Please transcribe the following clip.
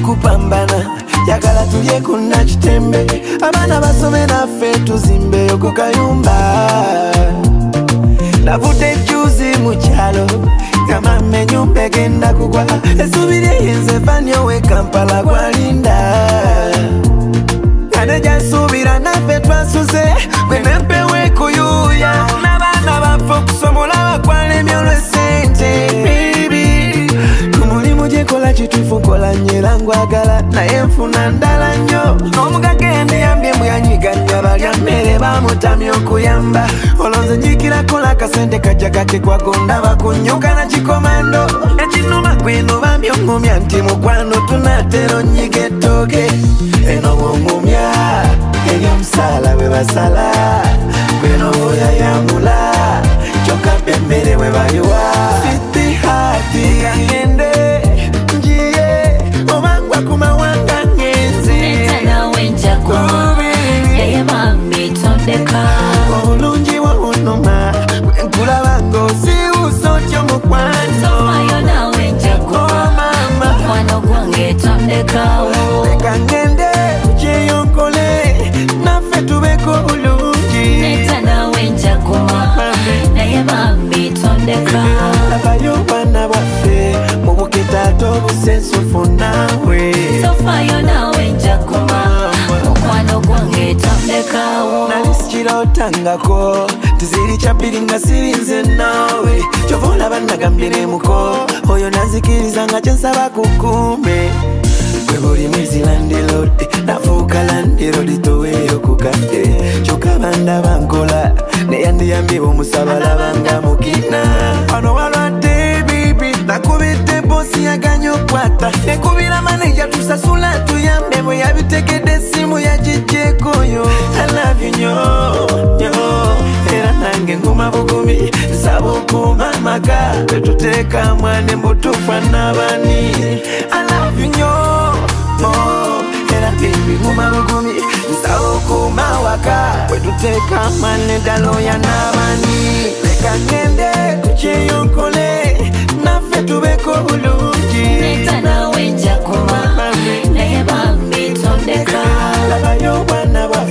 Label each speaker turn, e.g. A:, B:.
A: kupambana yagala tulye kuna chitembe abana basome naffe tuzimbe okukayumba navudde juzi mu kyalo gamame nyumba egenda kugwa esubiri eyinze fanyo we Kampala gwalinda kane jansubira naffe twasuze kwenempewe kuyuya n'abaana baffe okusomola bakwalemya olw'essente baby kumulimu gyekola kituufu kola nyera ngwagala naye nfuna ndala nnyo n'omugaga endiyambye mbuyanyiganya balya mmere bamutamya okuyamba olonze njikirakola akasente kajja kakekwagonda bakunyuka na kikomando ekinuma gweno bambye ongumya nti mukwano tunatero nyiga ettooke eno bwongumya eryomusaala bwe basala gweno bwoyayambula kyokka emmere bwe bayiwa siti hati ngende njiye obangwa ku mawanga ngenze
B: netanawe njakuma naye bambi tondeka
A: obulungi bwobunuma bwenkulaba ng'osiwusa otyo mukwano
B: sofayo nawe njakuma mukwano gwange tondekawo
A: leka ngende kyeyonkole naffe tubeko bulungi
B: netanawe njakuma naye bambi tondeka
A: labayo bwana bwaffe mu buketaato obusensufu naawe
B: sofayo nawe njakuma mukwano gwange tondekawo
A: nali sikirotangako tiziri kyabiri nga sirinze naawe kyova olaba nagambye nemuko oyo nazikiriza nga kyensaba kukume bwe buli mwezi landirodi nafuuka landirodi toweeyo kukadde kyokka banda bankola neyandiyambye bomusabalabanga mukina wano walwadde bibi nakubidde bosi yaganya okwata nekubira maneja tusasula tuyambe bwe yabitegedde essimu yagijjeekoyo I love you nyo nyo era nange nguma bugumi nsaba okuuma amaka tetuteeka mwane mbutufa n'abani I love you nyo era bibi nguma bugumi nsaba okuuma waka wetuteeka mwane daloya n'abani leka ngende tukyeyonkole naffe tubeko bulungi
B: netanawe njakuma naye bambi tondeka
A: labayo bwana bwaffe